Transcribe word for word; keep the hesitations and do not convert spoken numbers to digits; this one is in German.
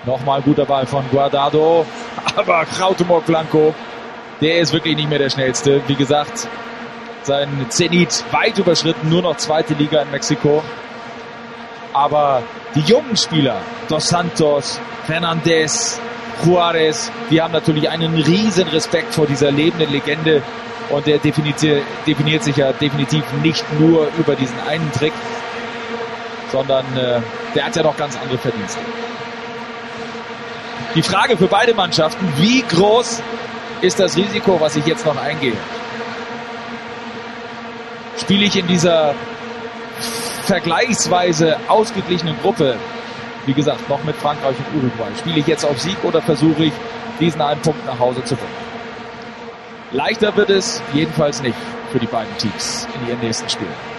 Nochmal ein guter Ball von Guardado. Aber Cuauhtémoc Blanco, der ist wirklich nicht mehr der Schnellste. Wie gesagt, sein Zenit weit überschritten, nur noch zweite Liga in Mexiko. Aber die jungen Spieler, Dos Santos, Fernandes, Juarez, die haben natürlich einen riesen Respekt vor dieser lebenden Legende. Und der definiert, definiert sich ja definitiv nicht nur über diesen einen Trick, sondern äh, der hat ja noch ganz andere Verdienste. Die Frage für beide Mannschaften: Wie groß ist das Risiko, was ich jetzt noch eingehe? Spiele ich in dieser vergleichsweise ausgeglichenen Gruppe, wie gesagt, noch mit Frankreich und Uruguay, spiele ich jetzt auf Sieg oder versuche ich, diesen einen Punkt nach Hause zu bringen? Leichter wird es jedenfalls nicht für die beiden Teams in ihren nächsten Spielen.